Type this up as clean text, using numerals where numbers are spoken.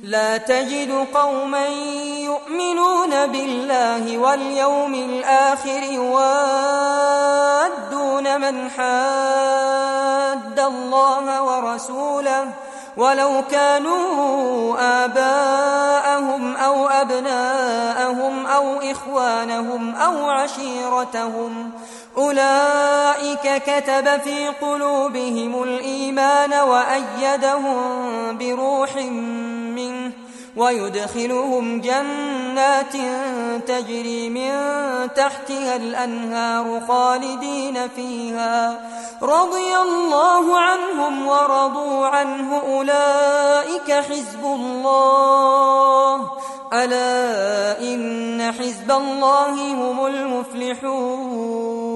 لا تجد قوما يؤمنون بالله واليوم الآخر يوادون من حاد الله ورسوله ولو كانوا آباءهم أو أبناءهم أو إخوانهم أو عشيرتهم أولئك كتب في قلوبهم الإيمان وأيدهم بروح منه ويدخلهم جنات تجري من تحتها الأنهار خالدين فيها رضي الله عنهم ورضوا عنه أولئك حزب الله ألا إن حزب الله هم المفلحون.